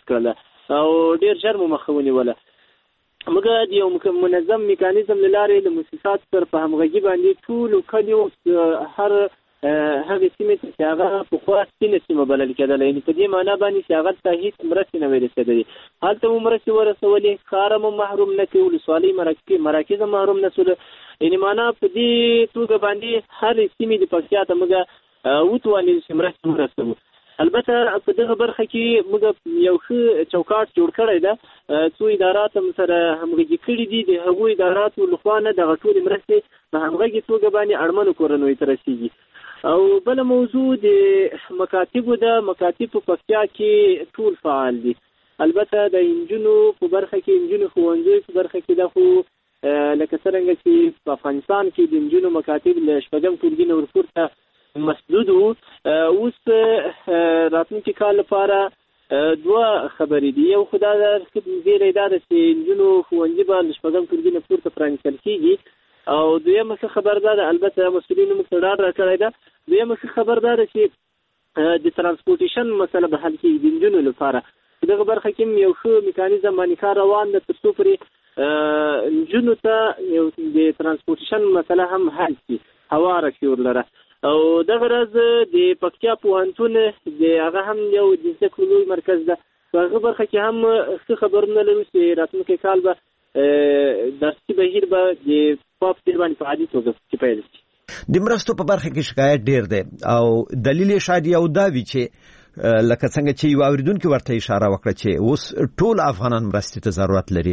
کړله او ډېر ژر مو مخه ونیوله. موږ د یو منظم میکانیزم له لارې د مؤسسات سره په همغږي باندې ټولو کلیو هغې سیمې ته چې هغه پخوا سپینه سیمه بلل کېدله، یعنې په دې معنا باندې چې هغه ته هېڅ مرستې نه وې رسېدلې، هلته مو مرستې ورسولې، ښار مو محروم نه کړې، ولسوالۍ مراکز هم محروم نه شوله. یعنې معنا په دې توګه باندې هرې سیمې د پکتیا ته موږ وتوانېدو چې مرستې ورسوو. البته په دغه برخه کې موږ یو ښه چوکاټ جوړ کړی ده، څو ادارات هم سره همغږي کړي دي، د هغو اداراتو لخوا نه دغه ټولې مرستې په همغږي توګه باندې اړمنو کورنیو ته رسېږي. او بله موضوع د مکاتبو ده، مکاتب په پکتیا کې ټول فعال دي. البته د انجونو په برخه کې، انجونو ښوونځیو په برخه کې ده، خو لکه څرنګه چې په افغانستان کې د انجونو مکاتب له شپږم ټولګي نه ورپورته مسدود وو، اوس راتلونکي کال لپاره دوه خبرې دي. یو خو دا زیری دا ده چې انجونو ښوونځي به له شپږم ټولګي نه پورته پرانیستل کېږي، او دویمه ښه خبر دا ده، البته مسؤلینو موږ ته ډاډ راکړی ده، دویمه ښه خبر دا ده چې د ترانسپورټیشن مسله به حل کېږي د انجونو لپاره. په دغه برخه کې یو ښه میکانیزم باندې کار روان ده، تر څو پورې انجونو ته د ترانسپورټیشن مسله هم حل شي، هواره شي ورلره. او دغه راز د پکتیا پوهنتون د هغه هم یو د زده کړو لوی مرکز ده، په هغه برخه کې هم ښه خبرونه لرو چې راتلونکی کال به درسي بهیر به د پاپ تیر باندې په عادي توګه پیل شي. د مرستو په برخه کې شکایت ډیر دی او دلیل یې شاید یو دا وي چې لکه څنګه چې یو اوریدونکو ورته اشاره وکړه چې اوس ټول افغانان مرستې ته ضرورت لري،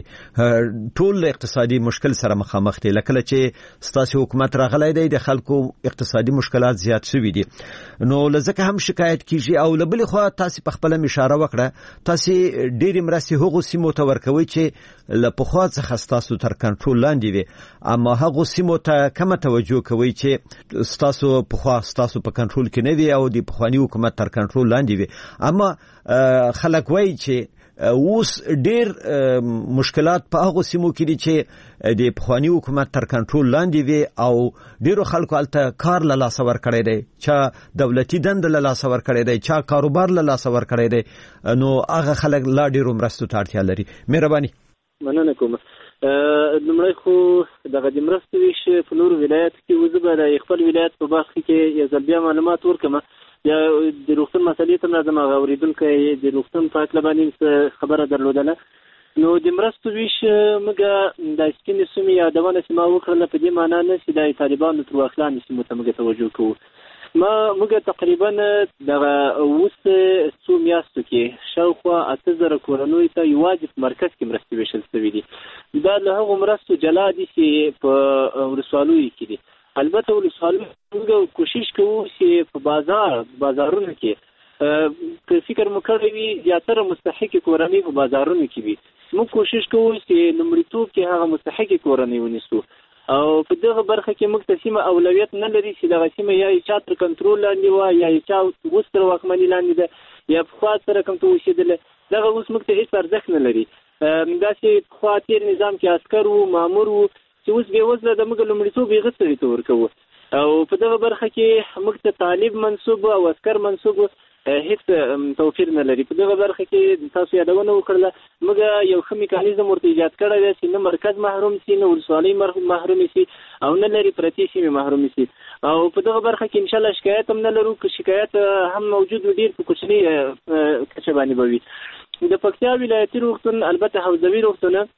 ټول اقتصادي مشکل سره مخامخ دي، لکه چې ستاسو حکومت راغلی دی د خلکو اقتصادي مشکلات زیات شوي دي، نو لزکه هم شکایت کیږي. او لبل خو تاسو په خپل اشاره وکړه، تاسو ډېری مرستې هغو سیمو ته ورکوي چې له پخوا څخه تاسو تر کنټرول لاندې وي، اما هغو سیمو ته کومه توجه کوي چې تاسو پخوا تاسو په کنټرول کې نه وي او د پخوانی حکومت تر کنټرول لاندې وي. اما خلک وایي چې اوس ډیر مشکلات په هغو سیمو کې دي چې د پخوانی حکومت تر کنټرول لاندې وي او ډیرو خلکو هلته کار له لاسه ورکړی دی، چا دولتي دنده له لاسه ورکړی دی، چا کاروبار له لاسه ورکړی دی، نو هغه خلک لا ډیرو مرستو ته اړتیا لري. مهرباني. مننه کوم. لومړی خو دغه د مرستو ویش په نورو ولایاتو کې وزه به د خپل ولایت په برخه کې یو ځل بیا معلومات ورکړم. یا د روغتون مسلې ته راځم، هغه اورېدونکی د روغتون په هکله باندې خبره درلودله. نو د مرستو ویش موږ د سپینې سیمې یادونه چې ما وکړله په دې معنا نه چې د طالبانو تر واخلاندې سیمو ته موږ توجه کوو. موږ تقریبا دغه اوس څو میاشتو کې شاوخوا 8000 کورنیو ته یوازې په مرکز کې مرستې ویشل شوي دي. دا له هغو مرستو جلا دي چې په ولسوالیو کې دي. البته ولسوالیو موږ کوشش کوو چې په بازارونو کې که فکر مو کړی وي زیاتره مستحقې کورنۍ په بازارونو کې وي، موږ کوشش کوو چې لومړیتوب کې هغه مستحقې کورنۍ ونیسو. او په دغه برخه کې موږ ته سیمه اولویت نه لري چې دغه سیمه یا چا تر کنټرول لاندې وه یا چا اوس تر واکمنۍ لاندې ده یا پخوا سره کوم ته اوسېدله، دغه اوس موږ ته هېڅ ارزښت نه لري. داسې پخوا تېر نظام کې عسکر وو، مامور وو، چې اوس بېوزله د موږ لومړیتوب هغه سړي ته ورکوو. او په دغه برخه کې موږ ته طالب منصوب او عسکر منصوب هیڅ توفیر نه لري. په دغه برخه کې تاسو یادونه وکړله، موږ یو ښه میکانیزم ورته ایجاد کړی دی چې نه مرکز محروم شي، نه ولسوالۍ محروم شي، او نه لري پرتې سیمې محروم شي. او په دغه برخه کې انشاءالله شکایت هم نه لرو، که شکایت هم موجود وي ډېر په کوچنۍ کچه باندې به وي. د پکتیا ولایتي روغتون البته حوزوي روغتونه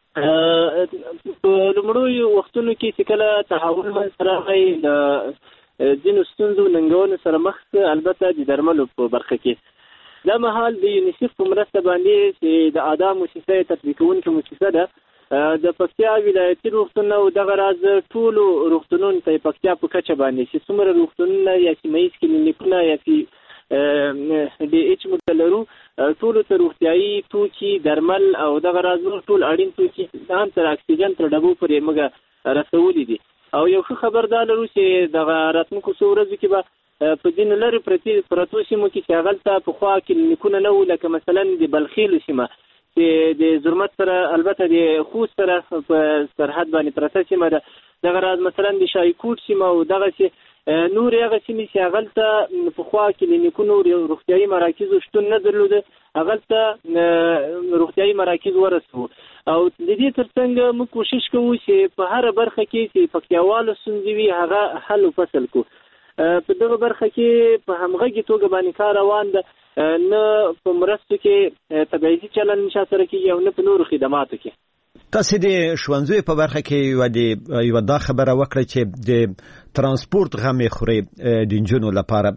په لومړیو وختونو کې چې کله تحول منځته راغی د ځینو ستونزو ننګونو سره مخ، البته د درملو په برخه کې دا مهال د یونیسف په مرسته باندې چې د ادا موسسه تطبیقونکې موسسه ده د پکتیا ولایتي روغتونونه او دغه راز ټولو روغتونونو ته پکتیا په کچه باندې چې څومره روغتونونه یا سیمه ییز کلینیکونه یا د ایچ مدلرو ټولو ته روغتیایي توکي، درمل او دغه راز ټول اړین توکي هم تر اکسیجن تر ډبو پورې موږ رسولي دي. او یو ښه خبر دا لرو چې دغه راتلونکو څو ورځو کې به په ځینو لرې پرتو سیمو کې چې هغلته پخوا کلینیکونه نه وو، لکه مثلا د بلخیلو سیمه چې د زرمت سره البته د خوست سره په سرحد باندې پرته سیمه ده، دغه راز مثلا د شایکوټ سیمه او دغسې نور هغه سیمې چې هغلته پخوا کلینیکونو روغتیایي مراکزو شتون نه درلوده هغلته روغتیایي مراکز ورسوو او د دې ترڅنګ موږ کوشش کوو چې په هر برخه کې چې پکتیاوالو ستونزې وي هغه حل و فصل کو په دغه برخه کې په همغږي توګه باندې کار روان ده نه په مرستو کې تبعیضي چلند نشه سره کېږي او نه په نورو خدماتو کې. تاسو د ښوونځیو په برخه کې یو دا خبره وکړه چې د ترانسپورت غمې خوري د نجونو لپاره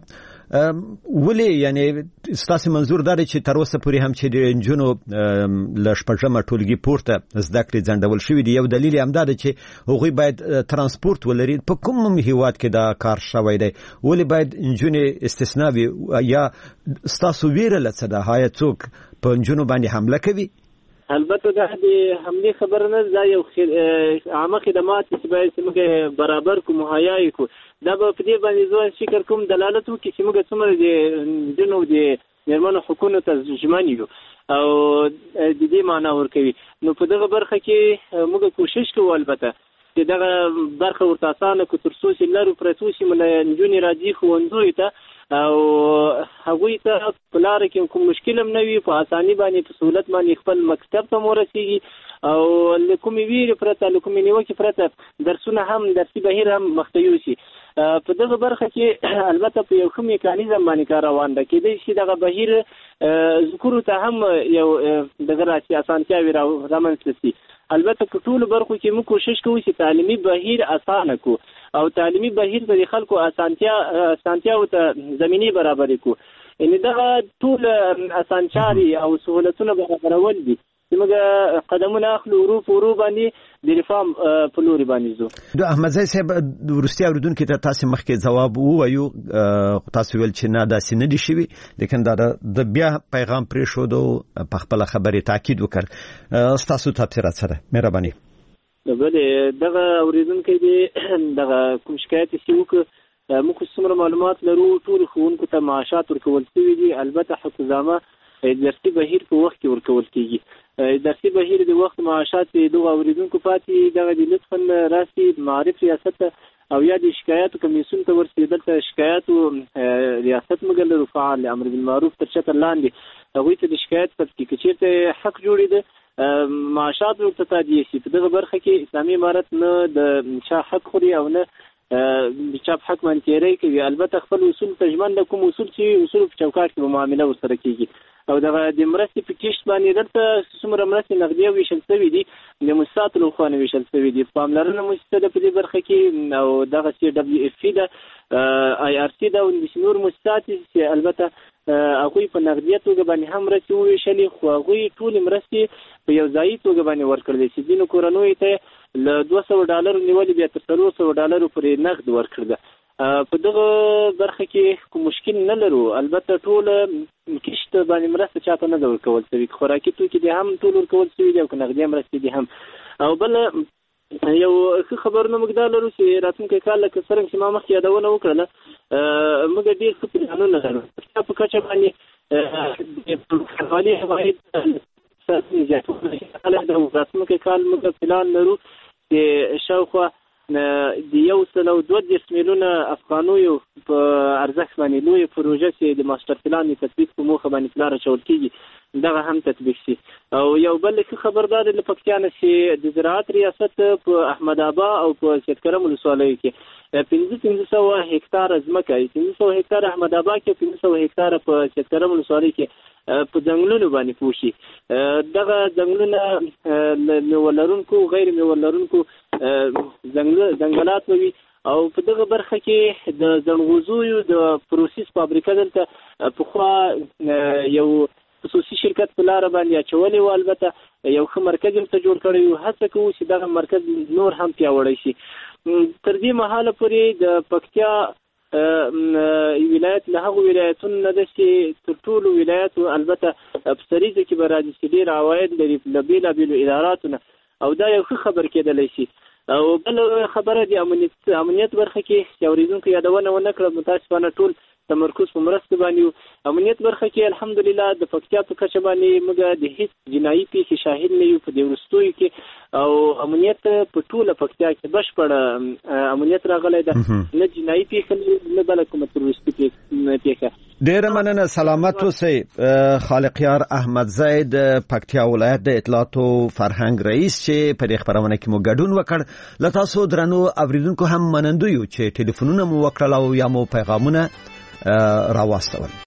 ولې یعنی ستاسو منظور دا دی چې تر اوسه پورې هم چې د نجونو له شپږمه ټولګي پورته زده کړې ځنډول شوي دي یو دلیل هم دا دی چې هغوی باید ترانسپورت ولري په کوم هیواد کې دا کار شوی دی ولې باید نجونې استثنا وي یا ستاسو ویره له څه ده آیا څوک په نجونو باندې حمله کوي؟ البته دا د حملې خبر نه دا یو عامه خدمات چې باید موږ برابر کو مهیا کو دا په دې باندې ځوان فکر کوم دلالت وکړي چې موږ څومره د جنو د نرمنو حکومت ته ژمن یو او د دې معنا ورکوي نو په دغه برخه کې موږ کوشش کوو البته چې دغه برخه ورته اسانه کو تر څو چې لرو پرتو چې مله نجونې راځي ښوونځیو ته او هغوی ته په لاره کې کوم مشکل هم نه وي په اساني باندې په سهولت باندې خپل مکتب ته ورسیږي او له کومې ویرې پرته له کومې نیوکې پرته درسونه هم درسي بهیر هم مخته یوسي. په دغه برخه کې البته په یو ښه میکانیزم باندې کار روان ده کېدای شي دغه بهیر ذکرو ته هم یو دغه راسي اسانتیاوې رامنځته شي. البته په ټولو برخو کې موږ کوشش کوو چې تعلیمي بهیر اسانه کو او تعلیمي بهیر د خلکو اسانتیاو ته زمینه برابرې کو یعنی دغه ټول اسانچاري او سہولتونه برابرول دي چې موږ قدمونه اخلو ورو باندې د ریفارم په لوري باندې ځو. د احمدزی صاحب ورستي اوریدونکو ته تاسو مخکې ځواب ووایو تاسو ویل چې نه داسې نه دي شوي لیکن دا د بیا پیغام پرې شو دو په خپل خبرې تاکید وکړ تاسو تفسیرات سره مهرباني. بله دغه اوریدونکو دی دغه کوم شکایت چې وکړ موږ څومره معلومات لرو ټول ښوونکو ته معاشات ورکول شوي دي البته حقوقنامه درسي بهیر په وخت کې ورکول کېږي درسي بهیر د وخت معاشات دغه اوریدونکو پاتې دغه د لطفا راسي معرف ریاست او یا د شکایاتو کمیسیون ته ورسېدل ته شکایاتو ریاست موږ لرو فعال امر بالمعروف تر چتر لاندې هغوی ته د شکایت پکې که چېرته حق جوړېده معاشات ورته تادیه شي. په دغه برخه کې اسلامي امارت نه د چا حق خوري او نه د چا حق باندې تېری کوي البته خپل اصول تجمن د کوم اصول چې اصول په چوکاټ کې معامله ورسره کېږي او دغه د مرستې په کیشت باندې دلته څومره مرستې نغدي ویشل شوي دي د مؤسساتو لخوا نه ویشل شوي دي پاملرنه مؤسسه ده په دې برخه کې او دغه CWFP ده IRC ده او نور مؤسسات چې البته هغوی په نغدي توګه باندې هم مرستې وویشلې خو هغوی ټولې مرستې په یو ځایي توګه باندې ورکړلې چې ځینو کورنیو ته له $200 نیولې بیا تر $300 پورې نغد ورکړل. په دغه برخه کې کوم مشکل نه لرو البته ټول کیشت باندې مرسته چاته نه ورکول شوي خوراکي توکي دي هم ټول ورکول شوي دي او نغدي مرستې دي هم او بل یو ښه خبرونه موږ دا لرو چې راتلونکی کال لکه څرنګه چې ما مخکې یادونه وکړله موږ ډېر ښه پلانونه لرو په کچه باندې فدرالي عواید راتلونکی کال موږ پلان لرو چې شاوخوا د 120 میلیونه افغانیو په ارزښت باندې لوی پروژه چې د ماستر پلان د تطبیق په موخه باندې پلان اچول کېږي دغه هم تطبیق شي. او یو بل خبردار له پکتیا نه چې د زراعت ریاست په احمد آبا او په سید کرم ولسوالۍ کې 1500 هکتار ځمکه 300 هکتار احمد آبا کې 500 هکتار په سید کرم ولسوالۍ کې په ځنګلونو باندې پوشي دغه ځنګلونه میوه غیر میوه لرونکو ځنګلات وي او په دغه برخه کې د زنغوزیو د پروسس فابریکه دلته پخوا یو خصوصي شرکت په لاره باندې اچولې و البته یو ښه مرکز ته جوړ کړی و هڅه کوو چې دغه مرکز نور هم پیاوړی شي. تر دې مهاله پورې د پکتیا ولایت له هغو ولایتونو نه ده چې تر ټولو ولایتو البته په سریزه کې به راځي چې ډېر عواید لري له بېلابېلو اداراتو نه او دا یو ښه خبر کېدلی شي. او بل خبره د امنیت برخه کې چې اورېدونکو یادونه ونه کړه متاسفانه ټول تمرکز په مرسته باندې امنیت برخه کې الحمدلله د پکتیا په کچه باندې موږ د هیڅ جنایي پیښې شاهد نه یو په دې وروستیو کې او امنیت په ټوله پکتیا کې بشپړ امنیت راغلی ده نه جنایي پیښه نه بل کومه تروریستي پیښه. ډیره مننه. سلامت اوسئ. خالقیار احمد زید پکتیا ولایت د اطلاعات او فرهنګ رئیس چې په دې خبرونه کې مو ګډون وکړ. له تاسو درنو اوریدونکو هم منندوی چې ټلیفونونه مو وکړل او یا مو پیغامونه راواستول.